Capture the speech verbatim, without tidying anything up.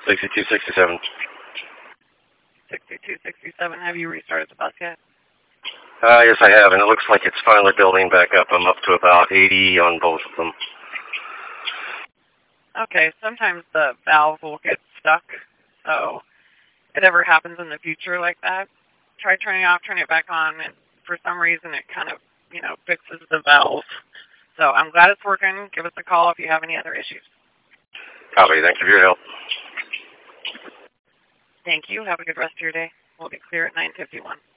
sixty-two, sixty-seven. sixty-two, sixty-seven. Have you restarted the bus yet? Uh, yes, I have, and it looks like it's finally building back up. I'm up to about eighty on both of them. Okay, sometimes the valve will get stuck, so if it ever happens in the future like that, try turning it off, turning it back on, and for some reason it kind of, you know, fixes the valve. So I'm glad it's working. Give us a call if you have any other issues. Copy. Thank you for your help. Thank you. Have a good rest of your day. We'll be clear at nine fifty-one.